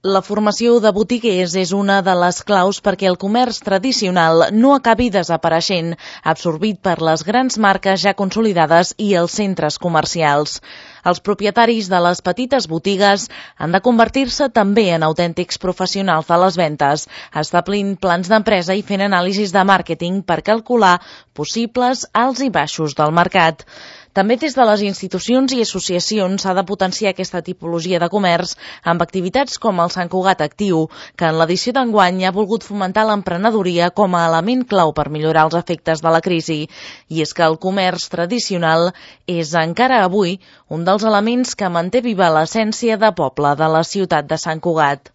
La formació de botiguers és una de les claus perquè el comerç tradicional no acabi desapareixent, absorbit per les grans marques ja consolidades i els centres comercials. Els propietaris de les petites botigues han de convertir-se també en autèntics professionals de les ventes, establint plans d'empresa i fent anàlisis de màrqueting per calcular possibles alts i baixos del mercat. També des de les institucions i associacions s'ha de potenciar aquesta tipologia de comerç amb activitats com el Sant Cugat Actiu, que en l'edició d'enguany ha volgut fomentar l'emprenedoria com a element clau per millorar els efectes de la crisi. I és que el comerç tradicional és encara avui un dels elements que manté viva l'essència de poble de la ciutat de Sant Cugat.